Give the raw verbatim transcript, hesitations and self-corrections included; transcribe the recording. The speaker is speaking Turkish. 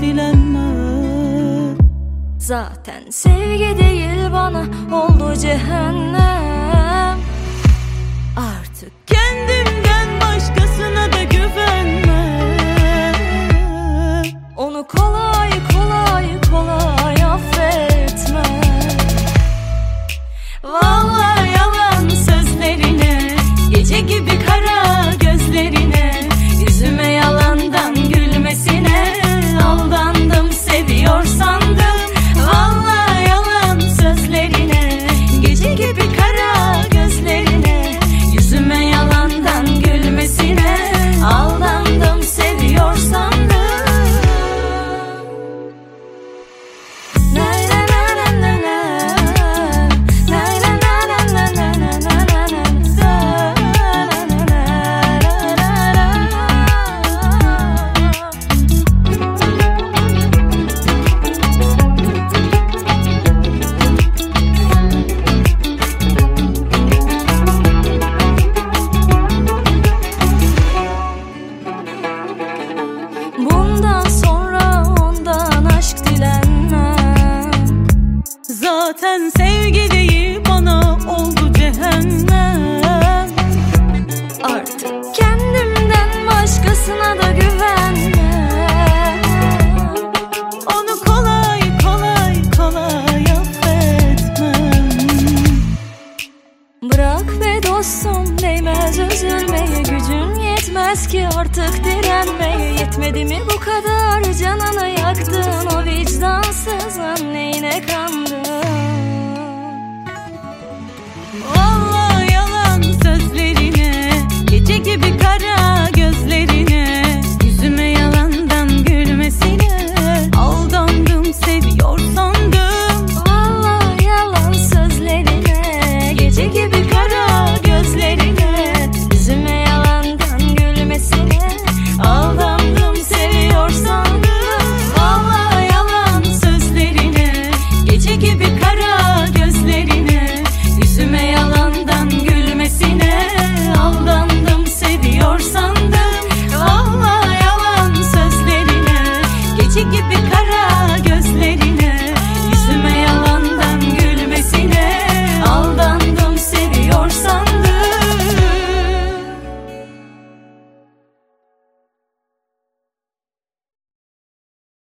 dilenme. Zaten sevgi değil bana oldu cehennem. Artık kendimden başkasına da güvenme. Onu kolay kolay kolay affetme. Vallahi yalan sözlerine, gece gibi kara gözlerine, yüzüme yalandan gülmesine aldandım, seviyor sandım. Vallahi yalan sözlerine, gece gibi kara gözlerine, yüzüme yalandan gülmesine aldandım, seviyor sandım. Bundan sonra ondan aşk dilenmem. Zaten sevgi değil bana oldu cehennem. Artık kendimden başkasına da güvenmem. Onu kolay kolay kolay affetmem. Bırak be dostum, değmez üzülmeye, gücün yetmez ki artık direnmeye. Yetmedi mi bu kadar canını yaktın, o vicdansızın neyine kandın? Vallahi yalan sözlerine, gece gibi kara gözlerine, yüzüme yalandan gülmesine aldandım, seviyor sandım. Vallahi yalan sözlerine, gece gibi kara gözlerine, yüzüme yalandan gülmesine Aldandım, seviyor sandım. Vallahi yalan sözlerine, gece gibi kara gözlerine, yüzüme yalandan gülmesine aldandım, seviyor sandım. Vallahi yalan sözlerine, gece gibi